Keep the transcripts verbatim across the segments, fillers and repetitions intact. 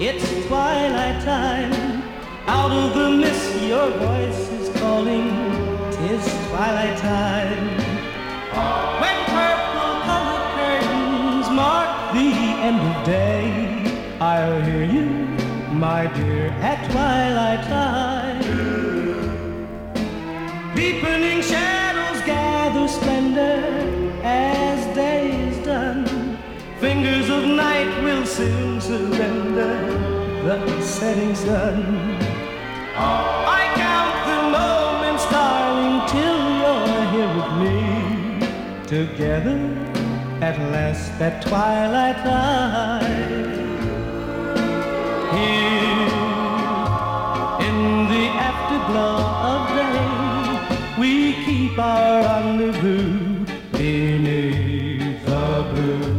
it's twilight time. Out of the mist your voice is calling, 'tis twilight time. When purple colored curtains mark the end of day, I'll hear you, my dear, at twilight time. Deepening shadows gather splendor as day is done. Fingers of night will soon surrender the setting sun. I count the moments, darling, till you're here with me. Together at last at twilight time. Here in the afterglow of day, we keep our rendezvous beneath the blue.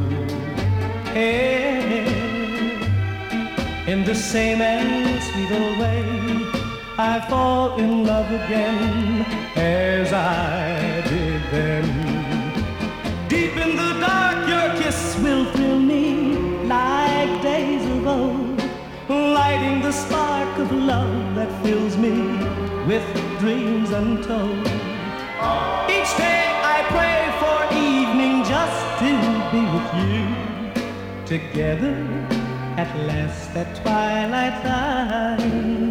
Hey, in the same and sweet old way, I fall in love again as I did then. Deep in the dark, your kiss will thrill me like days of old, lighting the spark of love that fills me with dreams untold. Each day I pray for evening just to be with you. Together at last at twilight time.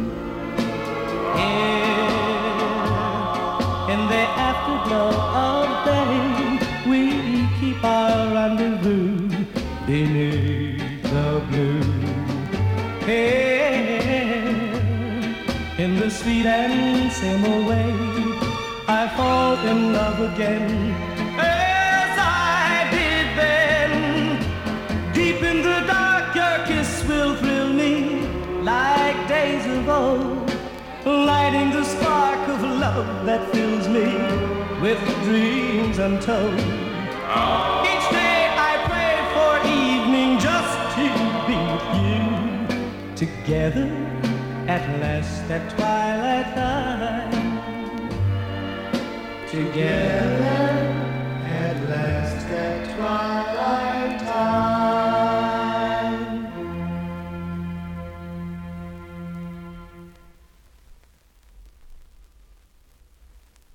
Here in the afterglow of day, we keep our rendezvous beneath the blue. Here in the sweet and same old way, I fall in love again as I did then. Deep in the dark, your kiss will thrill me like days of old, lighting the spark of love that fills me with dreams untold. Each day I pray for evening just to be with you. Together at last at twilight time. Together